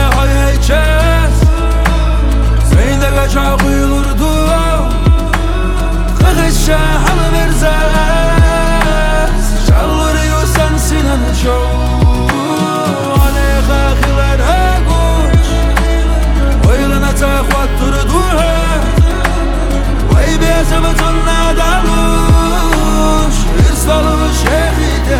hayayçez Zeynde kaça kuyulurdu Kıkışça halı verzez Şalvarıyor sensin anı çoğu Aleyha khilere kuş Oylana takvat durdu Vay bezabetun nadaluş Irslalı şehide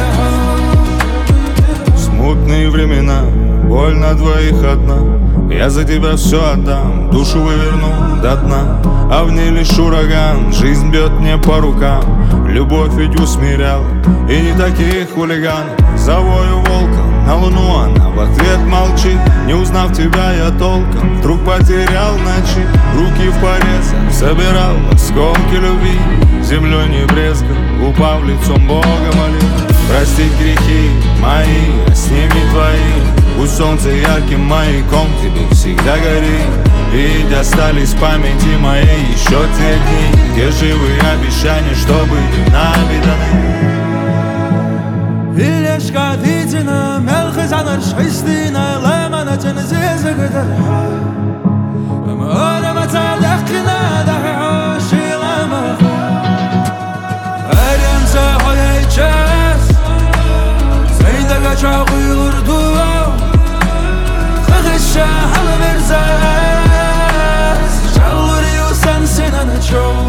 Смутные времена, боль на двоих одна. Я за тебя все отдам, душу выверну до дна. А в ней лишь ураган, жизнь бьет мне по рукам. Любовь ведь усмиряла, и не таких хулиган. Завою волком на луну, она в ответ молчит. Не узнав тебя я толком, вдруг потерял ночи. Руки в порезах собирал осколки любви. Землей не брезгал, упав лицом Бога молил. Простить грехи мои, а с ними твои. Пусть солнце ярким маяком тебе всегда горит. Ведь остались в памяти моей еще те дни, где живые обещания, что были наведаны. İlleşka dicine melhizanır şeistine Lemana cenizeze gider Ama öleme talakine dahi aşileme Erense hayayçez Zeynde kaça kuyulurdu Kıkışça halı verzez Şalvarıyor sensin anı çoğu